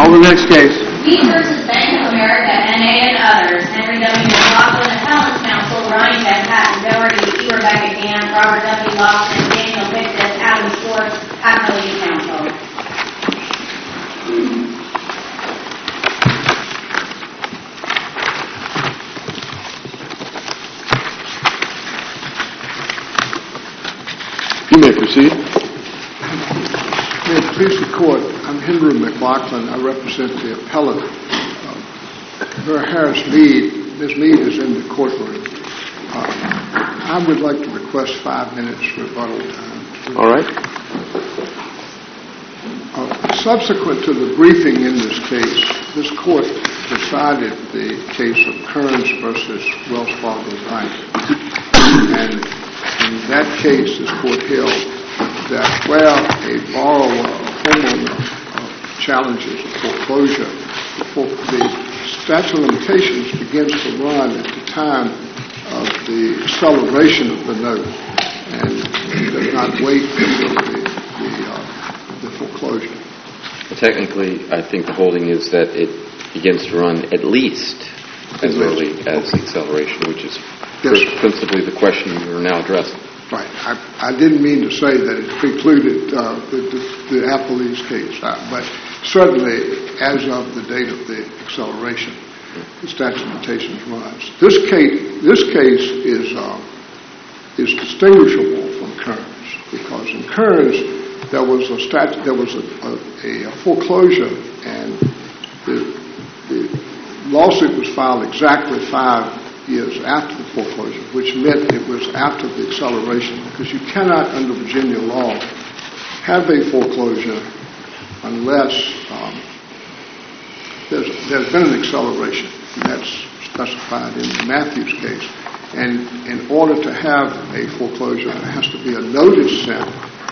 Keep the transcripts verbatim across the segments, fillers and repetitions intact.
Call the next case. Meade versus Bank of America, N A and others. Henry W. McLaughlin, Appellant's Counsel, Ronnie Van Patten, Doherty, E. Rebecca Gann, Robert W. Lawson, Daniel Victus, Adam Schwartz, Appellate Counsel. You may proceed. May it please the Court, I'm Henry McLaughlin. I represent the appellant. Uh, Harris Meade. Miz Meade is in the courtroom. Uh, I would like to request five minutes rebuttal time. All right. Uh, subsequent to the briefing in this case, this Court decided the case of Kearns versus Wells Fargo Bank. And in that case, this Court held that where a borrower or homeowner uh, challenges a foreclosure, the statute of limitations begins to run at the time of the acceleration of the note and does not wait until the, the, uh, the foreclosure. Well, technically, I think the holding is that it begins to run at least as early as the acceleration, which is yes. principally the question you're now addressing. Right. I, I didn't mean to say that it precluded uh, the, the, the Appellee's case, uh, but certainly as of the date of the acceleration, the statute of limitations runs. This case, this case is uh, is distinguishable from Kearns because in Kearns there was a statute, there was a, a, a foreclosure, and the, the lawsuit was filed exactly five years after the foreclosure, which meant it was after the acceleration, because you cannot, under Virginia law, have a foreclosure unless um, there's, there's been an acceleration. And that's specified in the Matthews case. And in order to have a foreclosure, there has to be a notice sent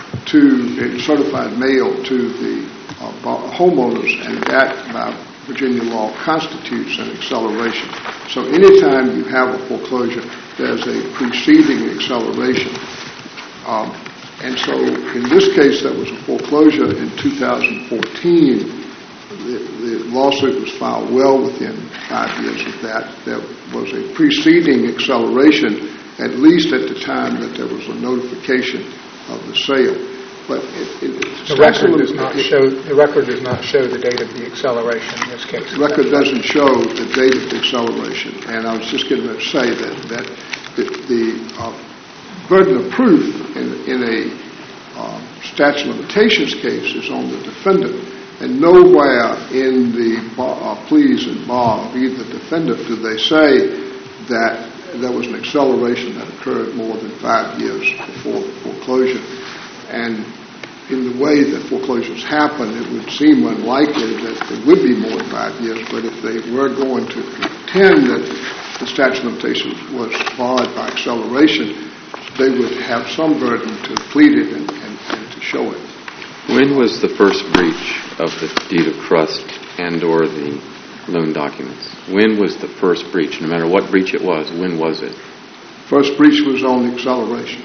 to, in certified mail to the uh, homeowners, and that, by Virginia law, constitutes an acceleration. So anytime you have a foreclosure, there's a preceding acceleration. Um, and so in this case, there was a foreclosure in two thousand fourteen. The, the lawsuit was filed well within five years of that. There was a preceding acceleration, at least at the time that there was a notification of the sale. But it, it, the record does not show the record does not show the date of the acceleration in this case. The record doesn't show the date of the acceleration, and I was just going to say that that the, the uh, burden of proof in, in a uh, statute of limitations case is on the defendant, and nowhere in the bar, uh, pleas and bar of either defendant do they say that there was an acceleration that occurred more than five years before the foreclosure. And in the way that foreclosures happen, it would seem unlikely that it would be more than five years, but if they were going to pretend that the statute of limitations was barred by acceleration, they would have some burden to plead it and, and, and to show it. When was the first breach of the deed of trust and or the loan documents? When was the first breach? No matter what breach it was, when was it? First breach was on the acceleration.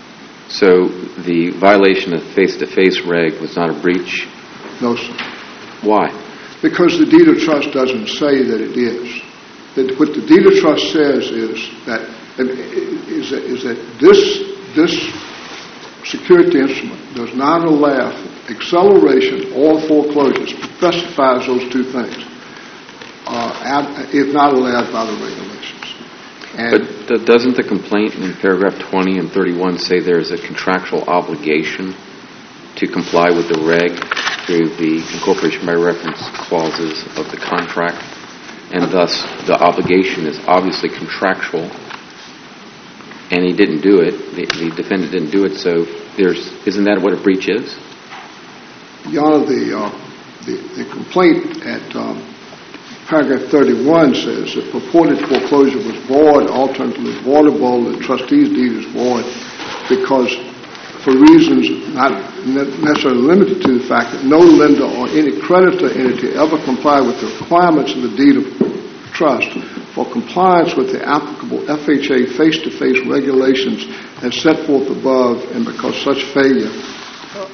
So the violation of face-to-face reg was not a breach? No, sir. Why? Because the deed of trust doesn't say that it is. That what the deed of trust says is that is that, is that this this security instrument does not allow acceleration or foreclosures. Specifies those two things. Uh, if not allowed by the regulations. And but doesn't the complaint in paragraph twenty and thirty-one say there is a contractual obligation to comply with the reg through the incorporation by reference clauses of the contract, and thus the obligation is obviously contractual, and he didn't do it, the, the defendant didn't do it, so there's isn't that what a breach is? Your Honor, the, uh, the, the complaint at um, paragraph thirty-one says that purported foreclosure was void, alternatively voidable, the trustee's deed is void because for reasons not necessarily limited to the fact that no lender or any creditor entity ever complied with the requirements of the deed of trust for compliance with the applicable F H A face-to-face regulations as set forth above, and because such failure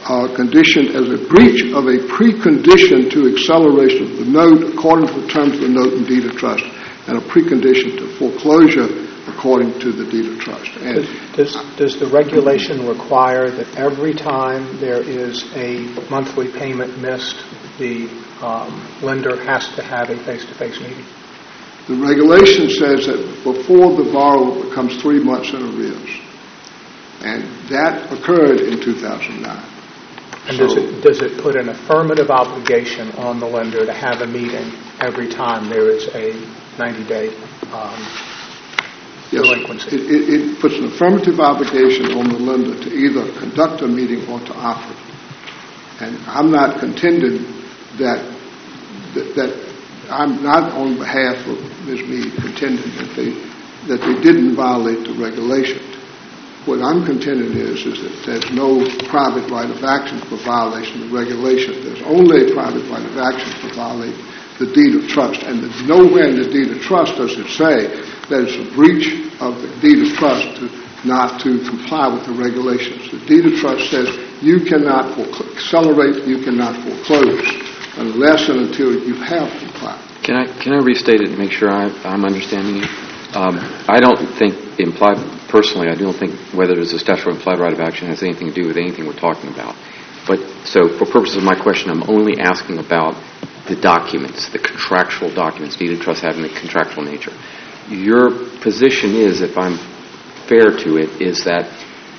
uh, conditioned as a breach of a precondition to acceleration of the note according to the terms of the note and deed of trust, and a precondition to foreclosure according to the deed of trust. And does, does the regulation require that every time there is a monthly payment missed, the um, lender has to have a face-to-face meeting? The regulation says that before the borrower becomes three months in arrears, and that occurred in two thousand nine. And so, does it does it put an affirmative obligation on the lender to have a meeting every time there is a ninety-day um, yes, delinquency? It, it, it puts an affirmative obligation on the lender to either conduct a meeting or to offer it. And I'm not contending that that, that I'm not on behalf of Miz Meade contending that they that they didn't violate the regulation. What I'm contending is, is that there's no private right of action for violation of the regulation. There's only a private right of action for violating the deed of trust. And there's nowhere in the deed of trust does it say that it's a breach of the deed of trust to not to comply with the regulations. The deed of trust says you cannot accelerate, you cannot foreclose unless and until you have complied. Can I can I restate it to make sure I, I'm understanding you? Um, I don't think implied, personally, I don't think whether there's a statutory implied right of action has anything to do with anything we're talking about. But so for purposes of my question, I'm only asking about the documents, the contractual documents, deed of trust having the contractual nature. Your position is, if I'm fair to it, is that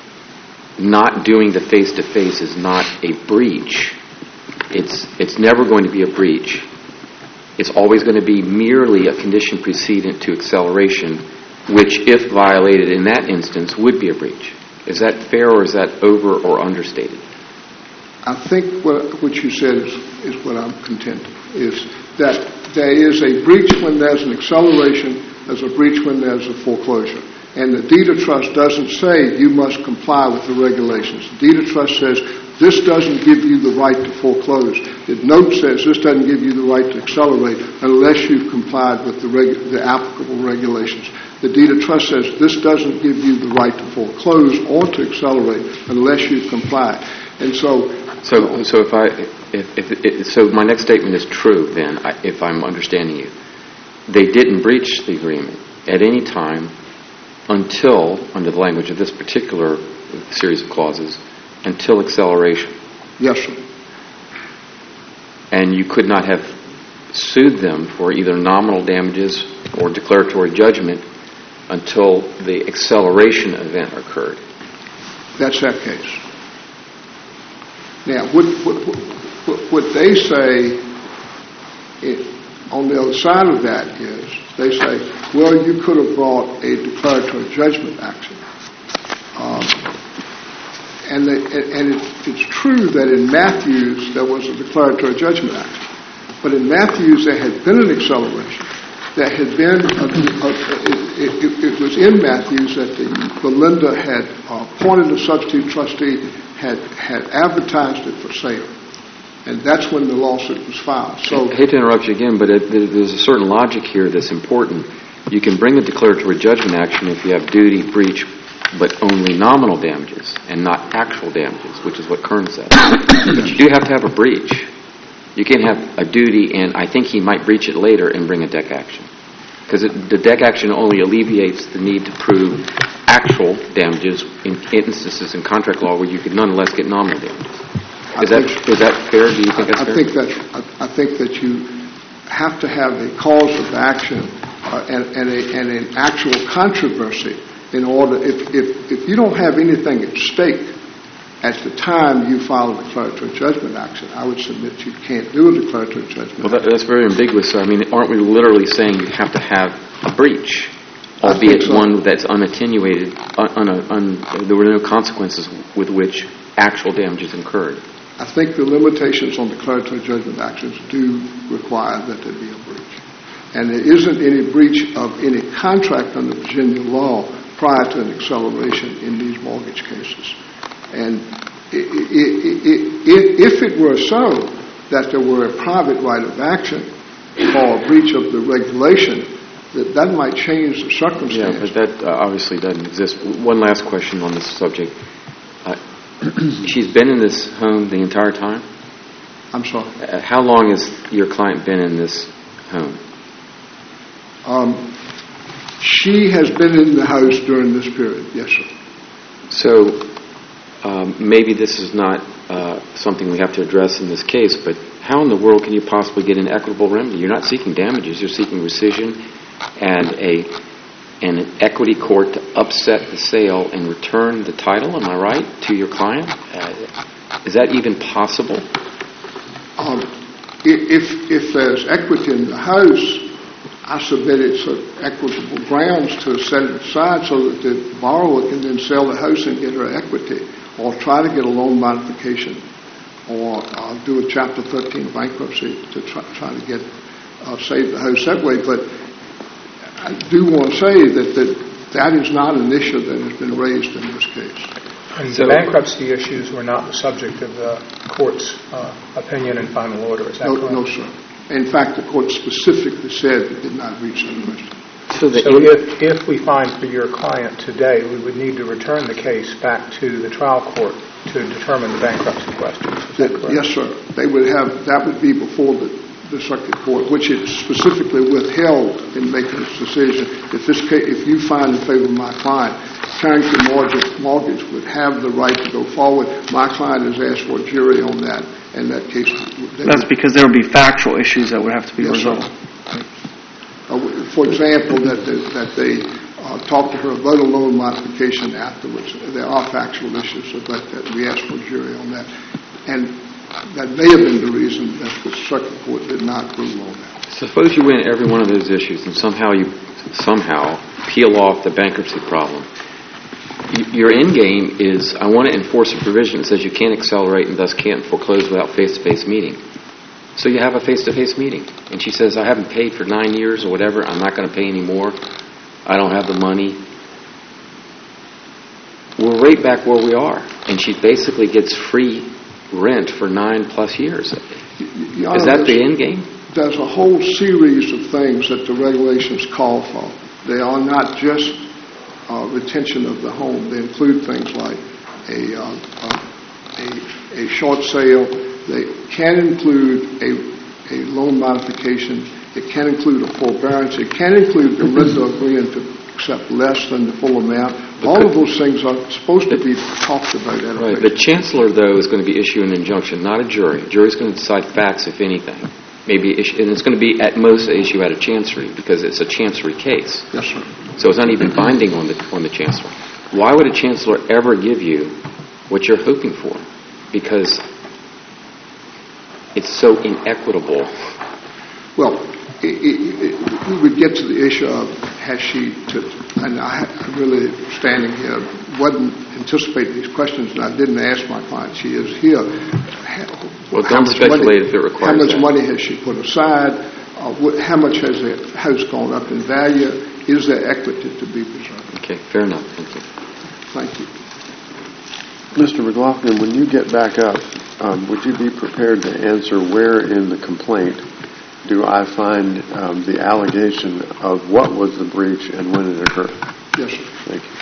not doing the face-to-face is not a breach. It's it's never going to be a breach. It's always going to be merely a condition precedent to acceleration, which, if violated in that instance, would be a breach. Is that fair, or is that over or understated? I think what, what you said is, is what I'm contending, is that there is a breach when there's an acceleration, there's a breach when there's a foreclosure. And the deed of trust doesn't say you must comply with the regulations. The deed of trust says this doesn't give you the right to foreclose. The note says this doesn't give you the right to accelerate unless you've complied with the, regu- the applicable regulations. The deed of trust says this doesn't give you the right to foreclose or to accelerate unless you've complied. And so, so, so if I, if, if, if so, my next statement is true. Then, I, if I'm understanding you, they didn't breach the agreement at any time until, under the language of this particular series of clauses, until acceleration. Yes, sir. And you could not have sued them for either nominal damages or declaratory judgment until the acceleration event occurred. That's that case. Now, what, what, what, what they say it, on the other side of that is, they say, well, you could have brought a declaratory judgment action. Um, and they, and it, it's true that in Matthews there was a declaratory judgment action. But in Matthews there had been an acceleration. There had been, a, a, it, it, it was in Matthews that the, the lender had uh, appointed a substitute trustee, had, had advertised it for sale. And that's when the lawsuit was filed. So, I hate to interrupt you again, but it, there's a certain logic here that's important. You can bring a declaratory judgment action if you have duty, breach, but only nominal damages and not actual damages, which is what Kern said. But you do have to have a breach. You can't have a duty, and I think he might breach it later and bring a deck action. Because the deck action only alleviates the need to prove actual damages in instances in contract law where you could nonetheless get nominal damages. Is that, is that fair? Do you think that's I fair? think that's, I, I think that you have to have a cause of action uh, and, and, a, and an actual controversy in order, if, if, if you don't have anything at stake at the time you file a declaratory judgment action, I would submit you can't do a declaratory judgment Well, that, that's very ambiguous. So, I mean, aren't we literally saying you have to have a breach, I albeit think so. one that's unattenuated, un, un, un, there were no consequences with which actual damages incurred? I think the limitations on declaratory judgment actions do require that there be a breach. And there isn't any breach of any contract under Virginia law prior to an acceleration in these mortgage cases. And it, it, it, it, if it were so that there were a private right of action for a breach of the regulation, that, that might change the circumstance. Yeah, but that uh, obviously doesn't exist. One last question on this subject. Uh, she's been in this home the entire time? I'm sorry. Uh, How long has your client been in this home? Um, she has been in the house during this period, yes, sir. So um, maybe this is not uh, something we have to address in this case, but how in the world can you possibly get an equitable remedy? You're not seeking damages. You're seeking rescission and a and an equity court to upset the sale and return the title, am I right, to your client? Uh, is that even possible? Um, i- if, if there's equity in the house, I submit it's a equitable grounds to set it aside so that the borrower can then sell the house and get her equity, or try to get a loan modification, or uh, do a Chapter thirteen bankruptcy to try, try to get uh, save the house that way. But I do want to say that, that that is not an issue that has been raised in this case. And So- the bankruptcy issues were not the subject of the court's uh, opinion and final order, is that No, correct? no, sir. In fact, the court specifically said it did not reach that question. So the So if, if we find for your client today, we would need to return the case back to the trial court to determine the bankruptcy questions, is that correct? Yes, sir. They would have, that would be before the, the circuit court, which it specifically withheld in making its decision. If this case, if you find in favor of my client, Carrington Mortgage, Mortgage would have the right to go forward. My client has asked for a jury on that, and that case. they That's would- because there would be factual issues that would have to be Yes, sir. resolved. Uh, for example, that they, that they uh, talked to her about a loan modification afterwards. There are factual issues, but that we asked for a jury on that. And that may have been the reason that the circuit court did not rule on that. Suppose you win every one of those issues and somehow you somehow peel off the bankruptcy problem. Y- Your end game is, I want to enforce a provision that says you can't accelerate and thus can't foreclose without face-to-face meeting. So you have a face-to-face meeting. And she says, I haven't paid for nine years or whatever. I'm not going to pay anymore. I don't have the money. We're right back where we are. And she basically gets free rent for nine plus years. Y- y- Your Is Honor, that the end game? There's a whole series of things that the regulations call for. They are not just uh, retention of the home. They include things like a, uh, uh, a, a short sale. They can include a, a loan modification. It can include a forbearance. It can include the lender agreeing to accept less than the full amount. All of those things are supposed to be talked about at a Right. rate. The chancellor, though, is going to be issuing an injunction, not a jury. A jury's going to decide facts, if anything. Maybe issue, and it's going to be at most an issue at a chancery because it's a chancery case. Yes, sir. So it's not even binding on the on the chancellor. Why would a chancellor ever give you what you're hoping for? Because it's so inequitable. Well, it, it, it, we would get to the issue of has she, to, and I I really, standing here, wasn't anticipating these questions, and I didn't ask my client. She is here. Well, How don't much speculate money- if it requires How much that. money has she put aside? Uh, what, how much has the house gone up in value? Is there equity to be preserved? Okay, fair enough. Thank you. Thank you. Mister McLaughlin, when you get back up, um, would you be prepared to answer where in the complaint do I find um, the allegation of what was the breach and when it occurred? Yes, sir. Thank you.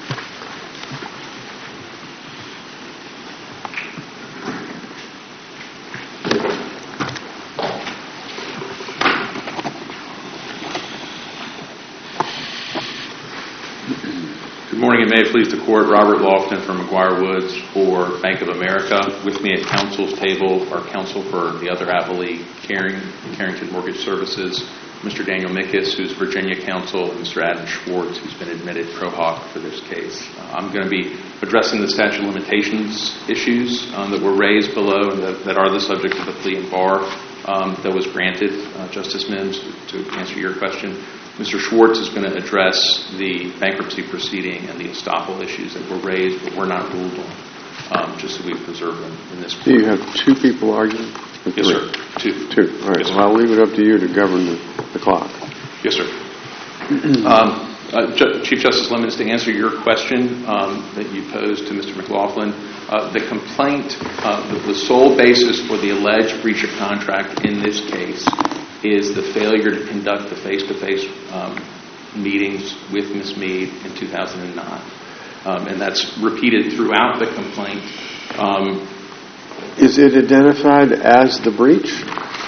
Good morning, and may it please the Court. Robert Lofton from McGuire Woods for Bank of America. With me at counsel's table are counsel for the other appellee, Carring, Carrington Mortgage Services, Mister Daniel Mickus, who's Virginia counsel, and Mister Adam Schwartz, who's been admitted pro hoc for this case. Uh, I'm going to be addressing the statute of limitations issues um, that were raised below and that, that are the subject of the plea and bar um, that was granted, uh, Justice Mims, to, to answer your question. Mister Schwartz is going to address the bankruptcy proceeding and the estoppel issues that were raised but were not ruled on, um, just so we preserve them in this court. Do you have two people arguing? Or Yes, three? sir. Two. Two. All right. Yes, sir. Well, I'll leave it up to you to govern the, the clock. Yes, sir. um, uh, Ju- Chief Justice Lemons, to answer your question um, that you posed to Mister McLaughlin, uh, the complaint, uh, the, the sole basis for the alleged breach of contract in this case is the failure to conduct the face-to-face um, meetings with Miz Mead in two thousand nine. Um, and that's repeated throughout the complaint Um, Is it identified as the breach?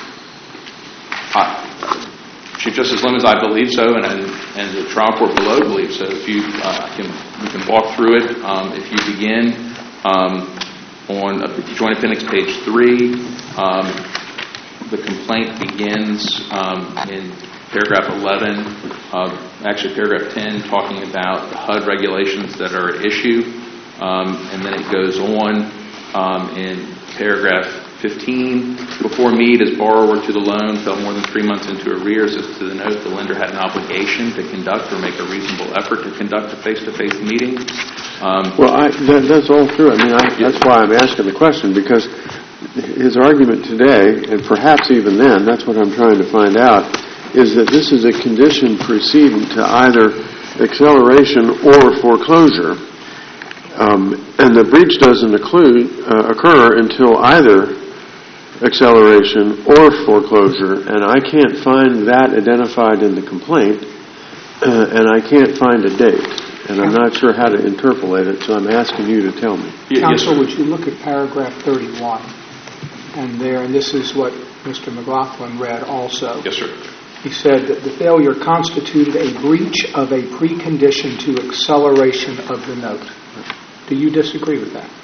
I- Chief Justice Lemons, I believe so, and, and, and the trial court below believes so. If you uh, can, we can walk through it. Um, if you begin um, on uh, Joint Appendix page three, um, the complaint begins um, in paragraph eleven, uh, actually paragraph ten, talking about the H U D regulations that are at issue, um, and then it goes on um, in paragraph fifteen, before Meade as borrower to the loan fell more than three months into arrears as to the note, the lender had an obligation to conduct or make a reasonable effort to conduct a face-to-face meeting. Um, Well, I, that, that's all true. I mean, I, that's why I'm asking the question, because his argument today, and perhaps even then, that's what I'm trying to find out, is that this is a condition precedent to either acceleration or foreclosure. Um, and the breach doesn't include, uh, occur until either acceleration or foreclosure, and I can't find that identified in the complaint, uh, and I can't find a date, and I'm not sure how to interpolate it, so I'm asking you to tell me. y- yes, Counsel, sir. would you look at paragraph thirty-one? And there, and this is what Mister McLaughlin read also. Yes, sir. He said that the failure constituted a breach of a precondition to acceleration of the note. Do you disagree with that?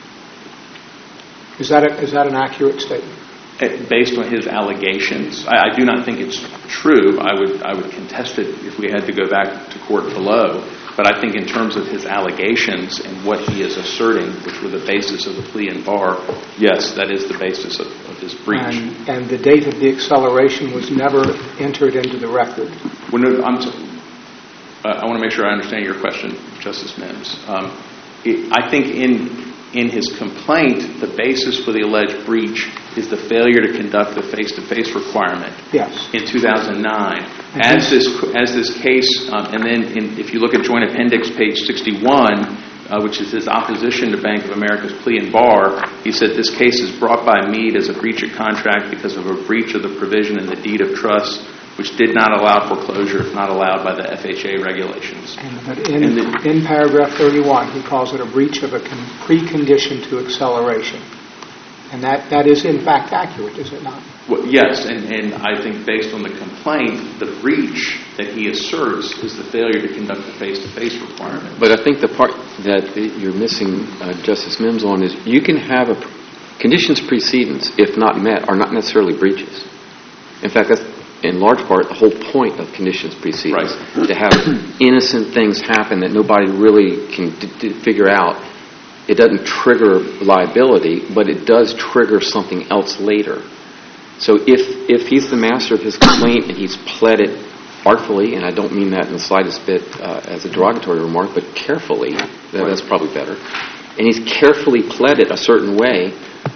Is that a, is that an accurate statement? Uh, Based on his allegations, I, I do not think it's true. I would I would contest it if we had to go back to court below. But I think in terms of his allegations and what he is asserting, which were the basis of the plea and bar, yes, that is the basis of, of his breach. And, and the date of the acceleration was never entered into the record. Well, no, I'm t- uh, I want to make sure I understand your question, Justice Mims. Um, it, I think in in his complaint, the basis for the alleged breach is the failure to conduct the face-to-face requirement Yes. in two thousand nine. And As this as this case, um, and then in, if you look at Joint Appendix page sixty-one, uh, which is his opposition to Bank of America's plea and bar, he said this case is brought by Meade as a breach of contract because of a breach of the provision in the deed of trust, which did not allow foreclosure if not allowed by the F H A regulations. And, but in, And the- in paragraph thirty-one, he calls it a breach of a con- precondition to acceleration. And that, that is in fact accurate, is it not? Well, yes, and, and I think based on the complaint, the breach that he asserts is the failure to conduct the face-to-face requirement. But I think the part that you're missing, uh, Justice Mims, on is you can have a conditions precedents, if not met, are not necessarily breaches. In fact, that's in large part the whole point of conditions precedents, Right. to have innocent things happen that nobody really can d- d- figure out. It doesn't trigger liability, but it does trigger something else later. So if if he's the master of his complaint and he's pled it artfully, and I don't mean that in the slightest bit uh, as a derogatory remark, but carefully, that, that's probably better, and he's carefully pled it a certain way,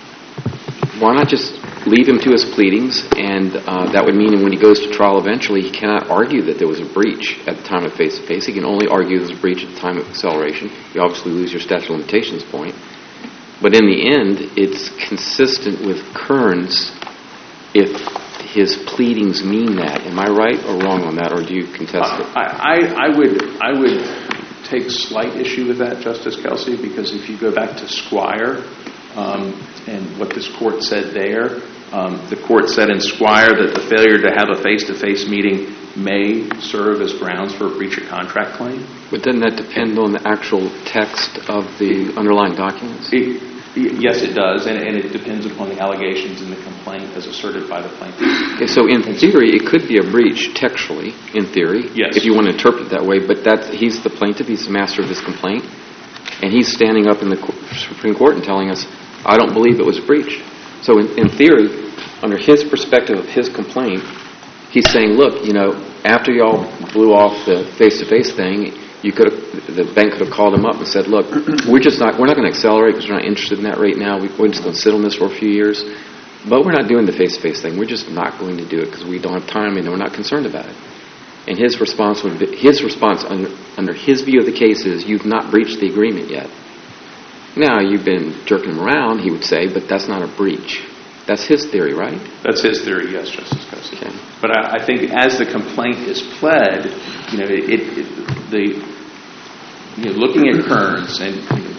why not just leave him to his pleadings, and uh, that would mean when he goes to trial eventually, he cannot argue that there was a breach at the time of face-to-face. He can only argue there was a breach at the time of acceleration. You obviously lose your statute of limitations point. But in the end, it's consistent with Kearns if his pleadings mean that. Am I right or wrong on that, or do you contest it? I, I, I would I would take slight issue with that, Justice Kelsey, because if you go back to Squire um, and what this court said there, um, the court said in Squire that the failure to have a face-to-face meeting may serve as grounds for a breach of contract claim. But doesn't that depend on the actual text of the underlying documents? It, yes, it does, and, and it depends upon the allegations in the complaint as asserted by the plaintiff. Okay, so in theory, it could be a breach textually, in theory, Yes. if you want to interpret it that way, but that's, he's the plaintiff, he's the master of his complaint, and he's standing up in the co- Supreme Court and telling us, I don't believe it was breached. So in, in theory, under his perspective of his complaint, he's saying, look, you know, after y'all blew off the face-to-face thing, you could have, the bank could have called him up and said, look, we're just not, we're not going to accelerate because we're not interested in that right now. We, we're just going to sit on this for a few years. But we're not doing the face-to-face thing. We're just not going to do it because we don't have time and we're not concerned about it. And his response would be, his response under, under his view of the case is, you've not breached the agreement yet. Now, you've been jerking him around, he would say, but that's not a breach. That's his theory, right? That's his theory, yes, Justice Kelsey. Okay. But I, I think as the complaint is pled, you know, it, it, the you know, looking at Kearns, and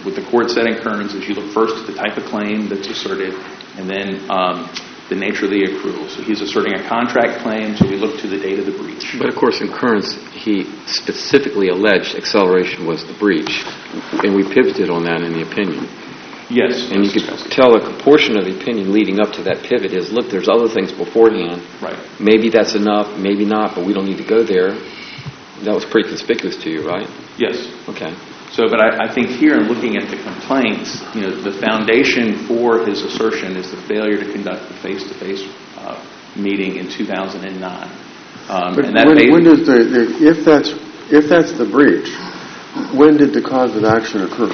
what the court said in Kearns is you look first at the type of claim that's asserted, and then um, the nature of the accrual. So he's asserting a contract claim, so we look to the date of the breach. But of course, in Kearns, he specifically alleged acceleration was the breach, and we pivoted on that in the opinion. Yes. And you could tell a portion of the opinion leading up to that pivot is, look, there's other things beforehand. Right. Maybe that's enough, maybe not, but we don't need to go there. That was pretty conspicuous to you, right? Yes. Okay. So, but I, I think here in looking at the complaints, you know, the foundation for his assertion is the failure to conduct the face-to-face uh, meeting in two thousand nine. Um, But and that when, made, when does the, the if that's if that's the breach, when did the cause of action occur?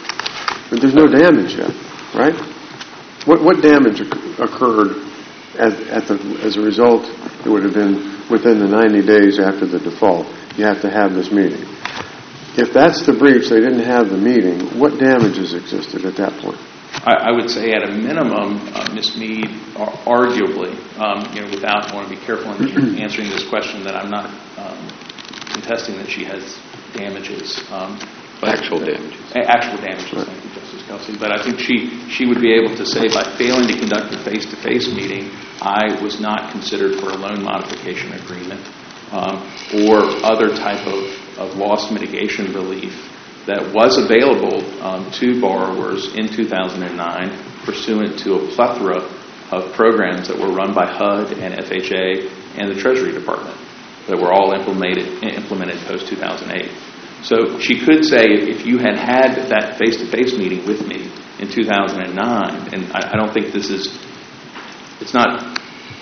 But there's no damage yet, right? What what damage oc- occurred as at the as a result? It would have been within the ninety days after the default. You have to have this meeting. If that's the breach, they didn't have the meeting. What damages existed at that point? I, I would say at a minimum, uh, Miz Mead, ar- arguably, um, you know, without, I want to be careful in answering this question that I'm not um, contesting that she has damages. Um, but Actual damages. A- Actual damages, thank you, Justice Kelsey. But I think she, she would be able to say by failing to conduct a face-to-face meeting, I was not considered for a loan modification agreement um, or other type of, of loss mitigation relief that was available um, to borrowers in two thousand nine pursuant to a plethora of programs that were run by H U D and F H A and the Treasury Department that were all implemented, implemented post two thousand eight. So she could say, if you had had that face-to-face meeting with me in two thousand nine, and I, I don't think this is, it's not,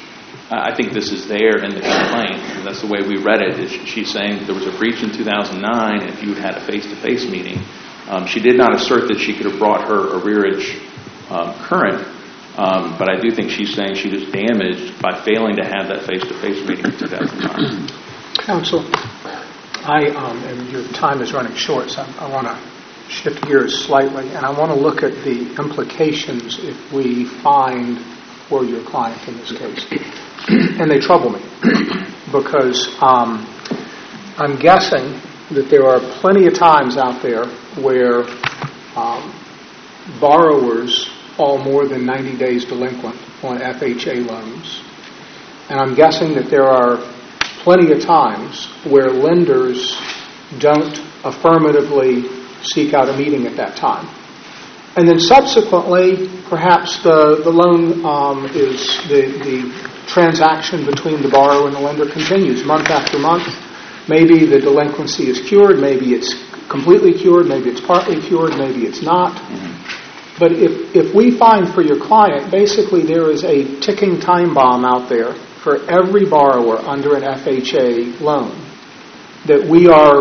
I think this is there in the complaint. That's the way we read it. Is she's saying there was a breach in two thousand nine, and if you had had a face-to-face meeting, um, she did not assert that she could have brought her arrearage um, current, um, but I do think she's saying she was damaged by failing to have that face-to-face meeting in two thousand nine. Counsel, I um, and your time is running short, so I, I want to shift gears slightly, and I want to look at the implications if we find for your client in this case. And they trouble me because um, I'm guessing that there are plenty of times out there where um, borrowers fall more than ninety days delinquent on F H A loans. And I'm guessing that there are plenty of times where lenders don't affirmatively seek out a meeting at that time. And then subsequently, perhaps the, the loan um, is, the, the transaction between the borrower and the lender continues month after month. Maybe the delinquency is cured, maybe it's completely cured, maybe it's partly cured, maybe it's not. But if, if we find for your client, basically there is a ticking time bomb out there for every borrower under an F H A loan, that we are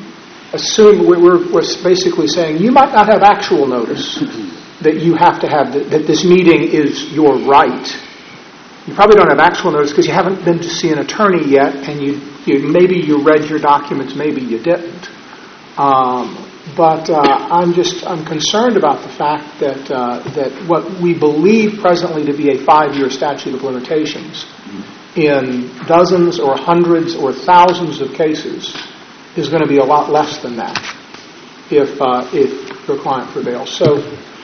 assume we're, we're basically saying you might not have actual notice that you have to have, the, that this meeting is your right. You probably don't have actual notice because you haven't been to see an attorney yet, and you, you maybe you read your documents, maybe you didn't. Um, but uh, I'm just I'm concerned about the fact that uh, that what we believe presently to be a five-year statute of limitations in dozens or hundreds or thousands of cases is going to be a lot less than that if uh, if your client prevails. So,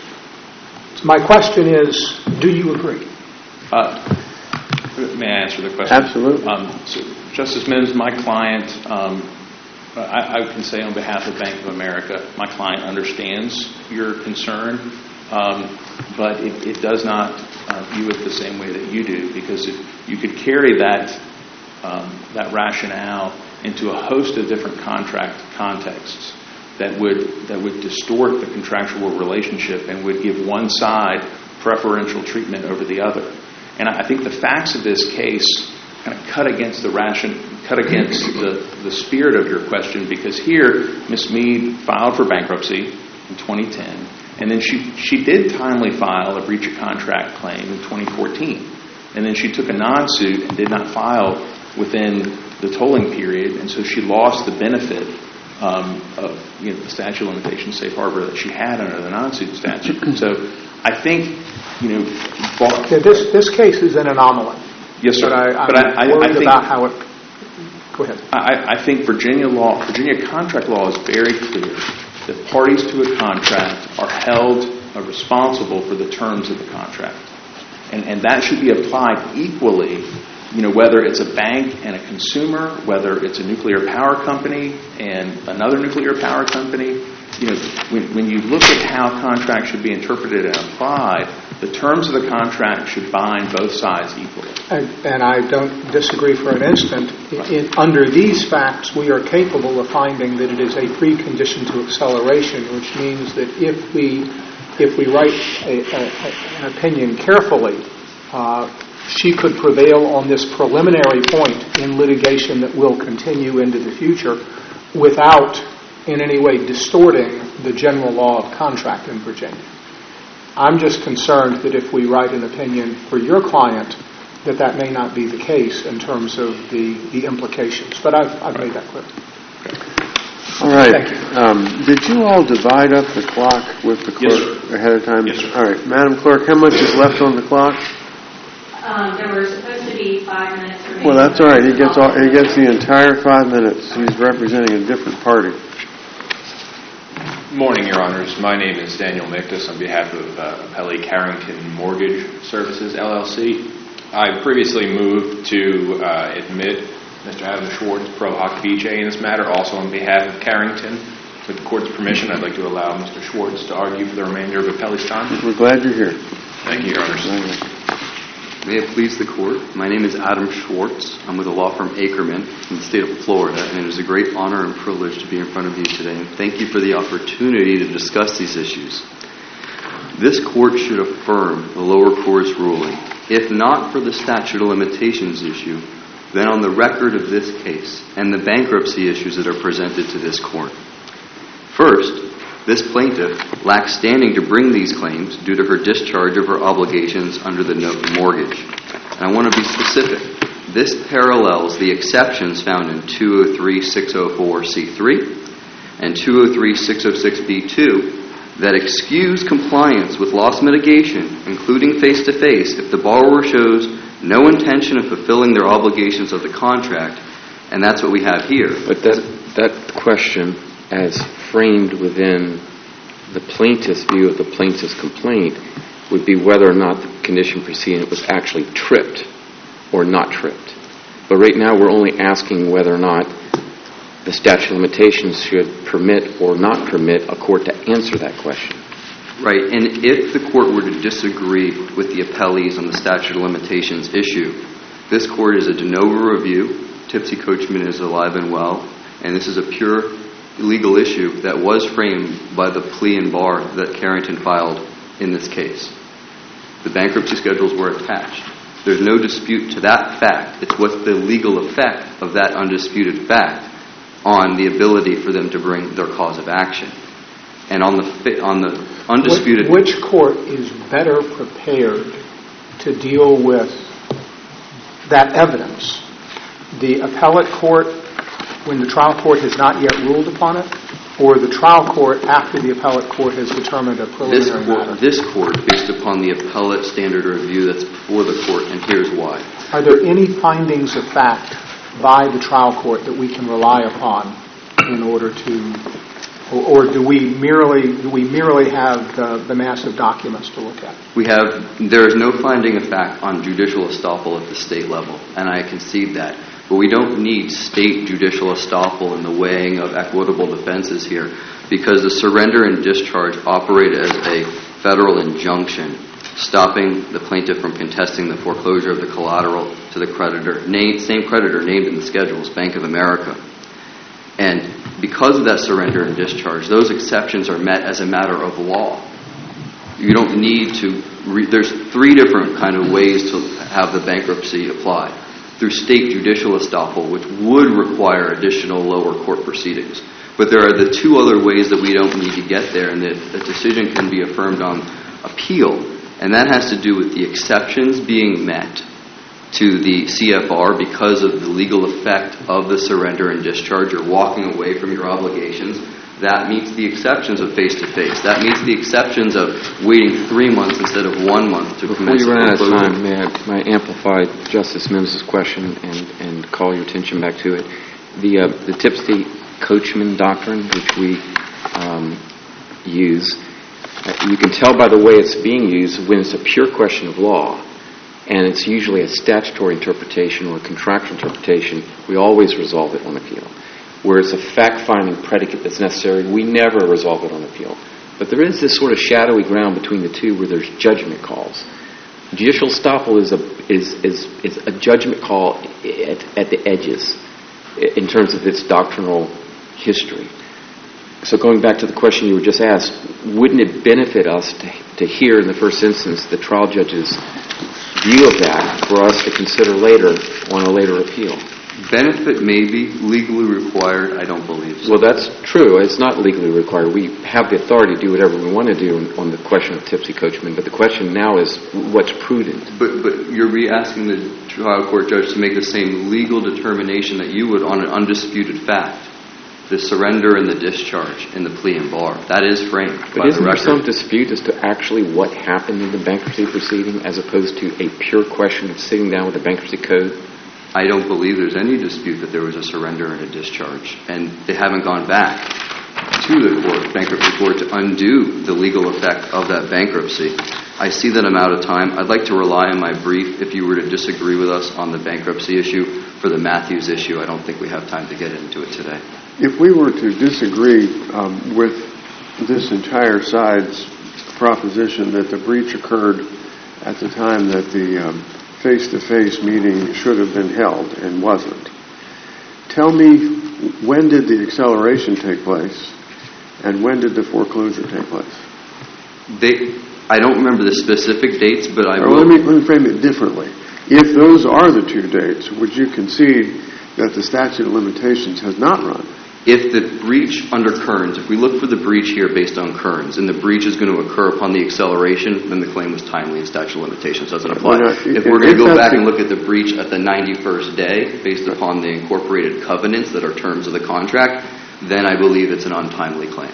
so my question is, do you agree? Uh, may I answer the question? Absolutely. Um, so, Justice Mims, my client, um, I, I can say on behalf of Bank of America, my client understands your concern, um, but it, it does not uh, view it the same way that you do, because if you could carry that um, that rationale into a host of different contract contexts that would that would distort the contractual relationship and would give one side preferential treatment over the other. And I think the facts of this case kind of cut against the ration, cut against the, the spirit of your question, because here Miz Mead filed for bankruptcy in twenty ten, and then she she did timely file a breach of contract claim in twenty fourteen, and then she took a non-suit and did not file within the tolling period, and so she lost the benefit um, of you know, the statute of limitations safe harbor that she had under the non-suit statute. So I think, you know, bar- Yeah, this this case is an anomaly. Yes, sir. But I, I'm but I, I, worried I think, about how it. Go ahead. I, I think Virginia law, Virginia contract law is very clear the parties to a contract are held uh, responsible for the terms of the contract. And, and that should be applied equally, you know, whether it's a bank and a consumer, whether it's a nuclear power company and another nuclear power company. You know, when, when you look at how contracts should be interpreted and applied, the terms of the contract should bind both sides equally. And, and I don't disagree for an instant. In, under these facts, we are capable of finding that it is a precondition to acceleration, which means that if we if we write a, a, an opinion carefully, uh, she could prevail on this preliminary point in litigation that will continue into the future without in any way distorting the general law of contract in Virginia. I'm just concerned that if we write an opinion for your client, that that may not be the case in terms of the, the implications. But I've, I've made that clear. All right. Thank you. Um, did you all divide up the clock with the clerk Yes, sir. ahead of time? Yes, sir. All right. Madam Clerk, how much is left on the clock? Um, there were supposed to be five minutes remaining. Well, that's all right. He gets all, he gets the entire five minutes. He's representing a different party. Morning, Your Honors. My name is Daniel Mictus on behalf of uh, Appellee Carrington Mortgage Services, L L C. I previously moved to uh, admit Mister Adam Schwartz, pro hoc vice in this matter, also on behalf of Carrington. With the Court's permission, I'd like to allow Mister Schwartz to argue for the remainder of Appellee's time. We're glad you're here. Thank you, Your Honors. May it please the Court, my name is Adam Schwartz. I'm with the law firm Ackerman in the state of Florida, and it is a great honor and privilege to be in front of you today. And thank you for the opportunity to discuss these issues. This Court should affirm the lower court's ruling. If not for the statute of limitations issue, then on the record of this case and the bankruptcy issues that are presented to this Court. First, this plaintiff lacks standing to bring these claims due to her discharge of her obligations under the note mortgage. And I want to be specific. This parallels the exceptions found in two oh three dash six oh four C three and two oh three dash six oh six B two that excuse compliance with loss mitigation, including face-to-face, if the borrower shows no intention of fulfilling their obligations of the contract, and that's what we have here. But that that question, as framed within the plaintiff's view of the plaintiff's complaint, would be whether or not the condition precedent was actually tripped or not tripped. But right now we're only asking whether or not the statute of limitations should permit or not permit a court to answer that question. Right, and if the court were to disagree with the appellees on the statute of limitations issue, this court is a de novo review. Tipsy Coachman is alive and well, and this is a pure legal issue that was framed by the plea and bar that Carrington filed in this case. The bankruptcy schedules were attached. There's no dispute to that fact. It's what's the legal effect of that undisputed fact on the ability for them to bring their cause of action. And on the on the undisputed... Which, which court is better prepared to deal with that evidence? The appellate court, when the trial court has not yet ruled upon it, or the trial court after the appellate court has determined a preliminary this court, matter? This court, based upon the appellate standard review that's before the court, and here's why. Are there any findings of fact by the trial court that we can rely upon in order to, or, or do we merely do we merely have the, the massive documents to look at? We have, there is no finding of fact on judicial estoppel at the state level, and I concede that. But we don't need state judicial estoppel in the weighing of equitable defenses here, because the surrender and discharge operate as a federal injunction, stopping the plaintiff from contesting the foreclosure of the collateral to the creditor, named, same creditor named in the schedules, Bank of America. And because of that surrender and discharge, those exceptions are met as a matter of law. You don't need to, re- there's three different kind of ways to have the bankruptcy apply. Through state judicial estoppel, which would require additional lower court proceedings. But there are the two other ways that we don't need to get there, and that a decision can be affirmed on appeal, and that has to do with the exceptions being met to the C F R because of the legal effect of the surrender and discharge. You're walking away from your obligations. That meets the exceptions of face-to-face. That meets the exceptions of waiting three months instead of one month to Before commence you run out of foreclosure. time, may I, may I amplify Justice Mims' question and, and call your attention back to it? The, uh, the Tipsy Coachman doctrine, which we um, use. Uh, You can tell by the way it's being used when it's a pure question of law, and it's usually a statutory interpretation or a contractual interpretation. We always resolve it on appeal. Where it's a fact-finding predicate that's necessary, we never resolve it on appeal. But there is this sort of shadowy ground between the two where there's judgment calls. Judicial estoppel is a is is, is a judgment call at, at the edges in terms of its doctrinal history. So going back to the question you were just asked, wouldn't it benefit us to, to hear in the first instance the trial judge's view of that for us to consider later on a later appeal? Benefit may be legally required. I don't believe so. Well, that's true. It's not legally required. We have the authority to do whatever we want to do on the question of tipsy coachman, but the question now is what's prudent. But but you're re-asking the trial court judge to make the same legal determination that you would on an undisputed fact, the surrender and the discharge in the plea and bar. That is framed But by isn't the there record. some dispute as to actually what happened in the bankruptcy proceeding as opposed to a pure question of sitting down with the bankruptcy code? I don't believe there's any dispute that there was a surrender and a discharge, and they haven't gone back to the court, bankruptcy court, to undo the legal effect of that bankruptcy. I see that I'm out of time. I'd like to rely on my brief if you were to disagree with us on the bankruptcy issue. For the Matthews issue, I don't think we have time to get into it today. If we were to disagree um, with this entire side's proposition that the breach occurred at the time that the um, face-to-face meeting should have been held and wasn't, tell me, when did the acceleration take place and when did the foreclosure take place? They, I don't remember the specific dates, but I Or will. let me, let me frame it differently. If those are the two dates, would you concede that the statute of limitations has not run? If the breach under Kearns, if we look for the breach here based on Kearns, and the breach is going to occur upon the acceleration, then the claim was timely and statute of limitations doesn't apply. Well, now, if if- we're going if to go that's back and the- look at the breach at the ninety-first day, based upon the incorporated covenants that are terms of the contract, then I believe it's an untimely claim.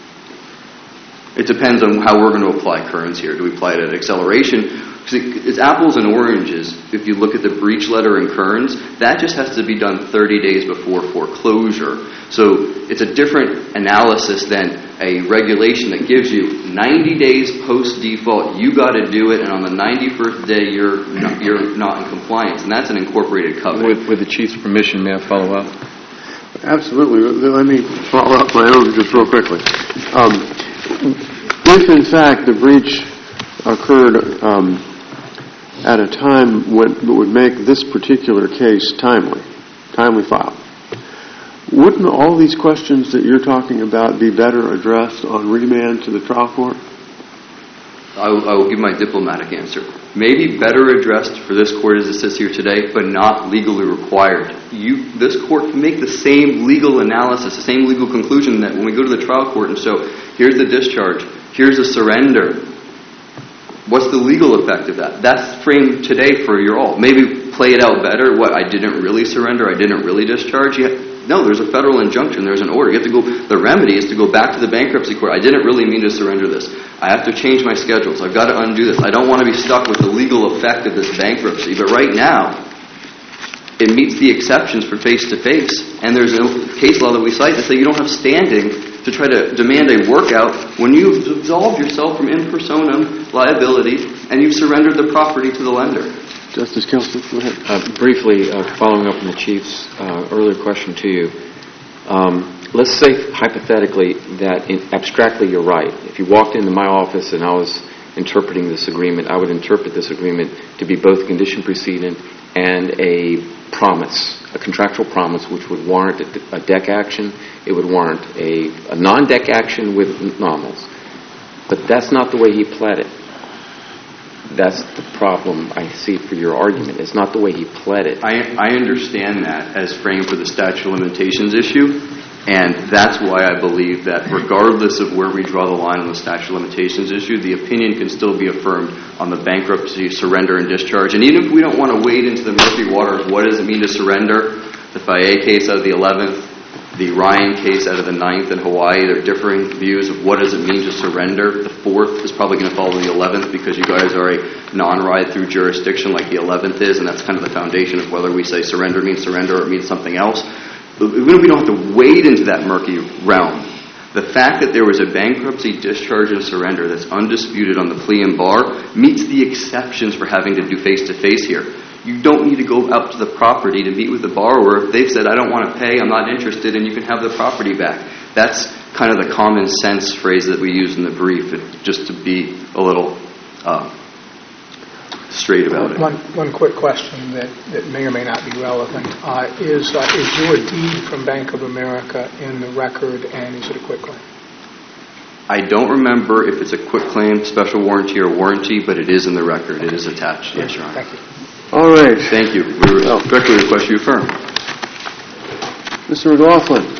It depends on how we're going to apply Kearns here. Do we apply it at acceleration? Because it's apples and oranges. If you look at the breach letter in Kearns, that just has to be done thirty days before foreclosure. So it's a different analysis than a regulation that gives you ninety days post-default, you got to do it, and on the ninety-first day, you're not, you're not in compliance. And that's an incorporated covenant. With, with the chief's permission, may I follow up? Absolutely. Let me follow up my own just real quickly. Um, if, in fact, the breach occurred um, at a time when that would make this particular case timely, timely file, wouldn't all these questions that you're talking about be better addressed on remand to the trial court? I will, I will give my diplomatic answer. Maybe better addressed for this court as it sits here today, but not legally required. You, this court can make the same legal analysis, the same legal conclusion that when we go to the trial court and so here's the discharge, here's a surrender. What's the legal effect of that? That's framed today for your all. Maybe play it out better. What, I didn't really surrender, I didn't really discharge. You No, there's a federal injunction, there's an order. You have to go, the remedy is to go back to the bankruptcy court. I didn't really mean to surrender this. I have to change my schedules. I've got to undo this. I don't want to be stuck with the legal effect of this bankruptcy. But right now, it meets the exceptions for face-to-face. And there's a case law that we cite that say you don't have standing to try to demand a workout when you've absolved yourself from in personam liability and you've surrendered the property to the lender. Justice Kelsey, go ahead. Uh, briefly, uh, following up on the Chief's uh, earlier question to you, um, let's say hypothetically that in, abstractly you're right. If you walked into my office and I was interpreting this agreement, I would interpret this agreement to be both a condition precedent and a promise, a contractual promise which would warrant a, a deck action. It would warrant a, a non-deck action with nominals. But that's not the way he pled it. That's the problem I see for your argument. It's not the way he pled it. I, I understand that as framed for the statute of limitations issue, and that's why I believe that regardless of where we draw the line on the statute of limitations issue, the opinion can still be affirmed on the bankruptcy, surrender, and discharge. And even if we don't want to wade into the murky waters, what does it mean to surrender? The F I A case out of the eleventh, the Ryan case out of the ninth in Hawaii, there are differing views of what does it mean to surrender. The fourth is probably going to follow the eleventh because you guys are a non-ride-through jurisdiction like the eleventh is, and that's kind of the foundation of whether we say surrender means surrender or it means something else. But we don't have to wade into that murky realm. The fact that there was a bankruptcy discharge and surrender that's undisputed on the plea and bar meets the exceptions for having to do face-to-face here. You don't need to go out to the property to meet with the borrower. If they've said, I don't want to pay, I'm not interested, and you can have the property back. That's kind of the common sense phrase that we use in the brief, just to be a little uh, straight about it. One, one quick question that, that may or may not be relevant. Uh, is, uh, is your deed from Bank of America in the record, and is it a quick claim? I don't remember if it's a quick claim, special warranty, or warranty, but it is in the record. It is attached. Yes, Your Honor. Thank you. All right. Thank you. We respectfully request you affirm. Mister McLaughlin.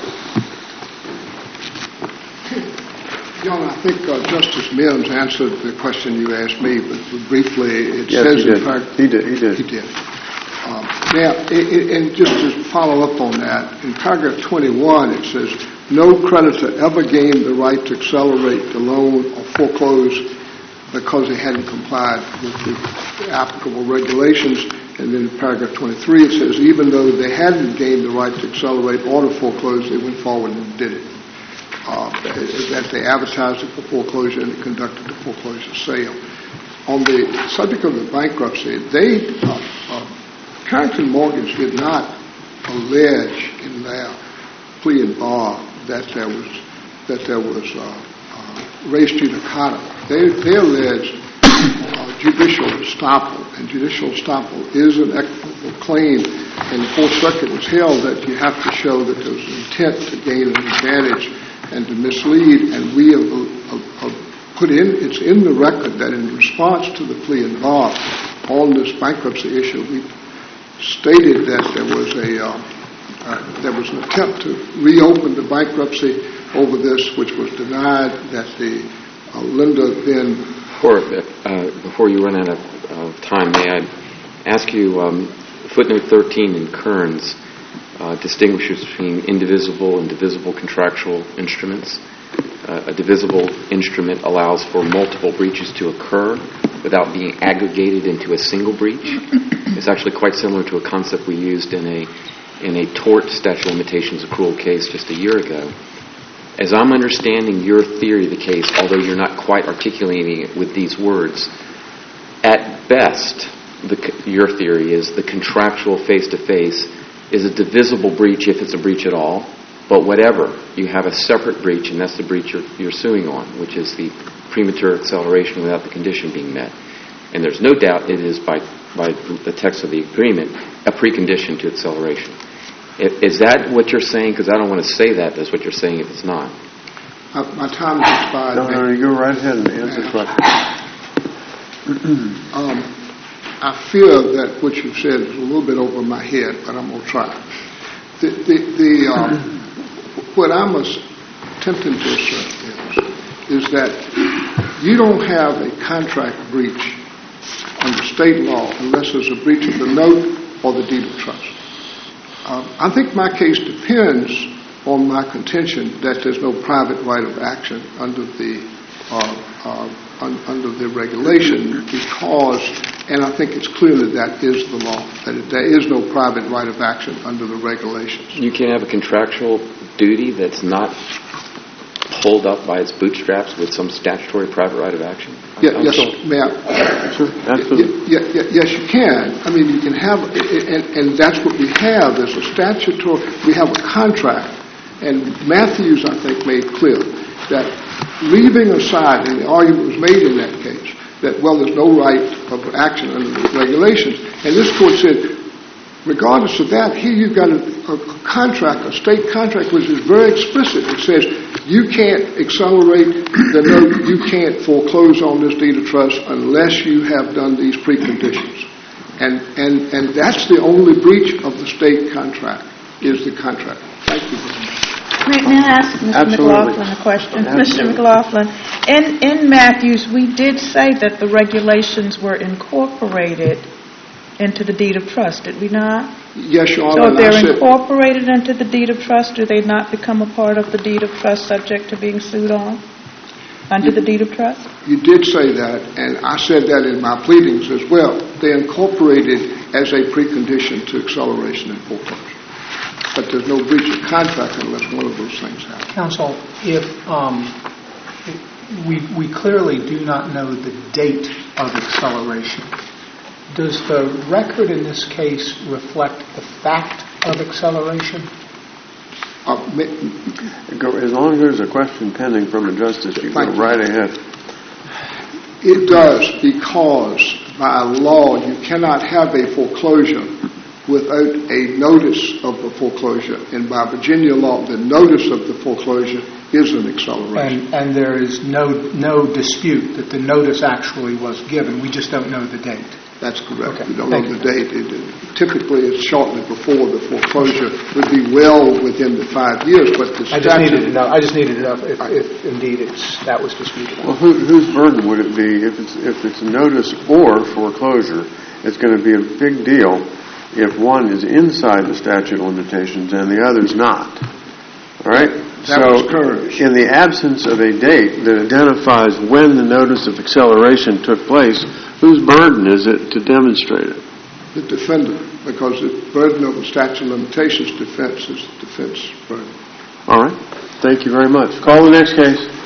Your Honor, I think uh, Justice Mims answered the question you asked me, but briefly, it Yes, says he in did. fact... He did, he did. He did. Um, now, it, it, and just to follow up on that, in paragraph twenty-one, it says, no creditor ever gained the right to accelerate the loan or foreclose because they hadn't complied with the applicable regulations. And then in paragraph twenty-three, it says, even though they hadn't gained the right to accelerate or to foreclose, they went forward and did it. Uh, that they advertised it for foreclosure and conducted the foreclosure sale. On the subject of the bankruptcy, they, uh, uh, Carrington Mortgage did not allege in their plea and bar that there was that there was uh, uh, res judicata. They they alleged uh, judicial estoppel, and judicial estoppel is an equitable claim. And the Fourth Circuit was held that you have to show that there was an intent to gain an advantage and to mislead, and we have, have, have put in, it's in the record that in response to the plea and bar on this bankruptcy issue, we stated that there was a, uh, uh, there was an attempt to reopen the bankruptcy over this, which was denied, that the uh, lender then... Before, uh, before you run out of uh, time, may I ask you, um, footnote thirteen in Kearns, Uh, distinguishes between indivisible and divisible contractual instruments. Uh, a divisible instrument allows for multiple breaches to occur without being aggregated into a single breach. It's actually quite similar to a concept we used in a in a tort statute of limitations accrual case just a year ago. As I'm understanding your theory of the case, although you're not quite articulating it with these words, at best, the, your theory is the contractual face-to-face is a divisible breach if it's a breach at all, but whatever, you have a separate breach, and that's the breach you're, you're suing on, which is the premature acceleration without the condition being met. And there's no doubt it is, by, by the text of the agreement, a precondition to acceleration. If, is that what you're saying? Because I don't want to say that. That's what you're saying if it's not. Uh, my time has expired. No, no, you go right ahead and answer the question. um, I fear that what you've said is a little bit over my head, but I'm going to try. The, the, the, um, what I'm attempting to assert is, is that you don't have a contract breach under state law unless there's a breach of the note or the deed of trust. Um, I think my case depends on my contention that there's no private right of action under the uh, uh, un, under the regulation, because, and I think it's clear that that is the law, that there is no private right of action under the regulations. You can have a contractual duty that's not pulled up by its bootstraps with some statutory private right of action? Yeah, yes, so, may I? Sure, absolutely. Yeah, yeah, yeah, yes, you can. I mean, you can have, and, and that's what we have. There's a statutory, we have a contract. And Matthews, I think, made clear that leaving aside, and the argument was made in that case, that, well, there's no right of action under the regulations. And this court said, regardless of that, here you've got a, a contract, a state contract, which is very explicit. It says you can't accelerate the note, you can't foreclose on this deed of trust unless you have done these preconditions. And, and, and that's the only breach of the state contract, is the contract. Thank you very much. May may I ask Mister Absolutely. McLaughlin a question? Absolutely. Mister McLaughlin, in, in Matthews, we did say that the regulations were incorporated into the deed of trust, did we not? Yes, Your Honor. So if and I they're said, incorporated into the deed of trust, do they not become a part of the deed of trust subject to being sued on under the deed of trust? you did say that, and I said that in my pleadings as well. They incorporated as a precondition to acceleration and foreclosure. but there's no breach of contract unless one of those things happens. Counsel, if um, we we clearly do not know the date of acceleration, does the record in this case reflect the fact of acceleration? Uh, Go, as long as there's a question pending from a justice, you go Thank you. right ahead. It does, because by law you cannot have a foreclosure without a notice of the foreclosure, and by Virginia law, the notice of the foreclosure is an acceleration. And, and there is no no dispute that the notice actually was given. We just don't know the date. That's correct. Okay. We don't Thank know you. the date. It, it, typically, it's shortly before the foreclosure would be well within the five years, but the I statute... just needed to know. I just needed to know if, if indeed it's that was disputed. Well, who, whose burden would it be if it's if it's a notice or foreclosure? It's going to be a big deal if one is inside the statute of limitations and the other's not. All right? That so, was current. in the absence of a date that identifies when the notice of acceleration took place, whose burden is it to demonstrate it? The defendant, because the burden of the statute of limitations defense is the defense burden. All right. Thank you very much. Call the next case.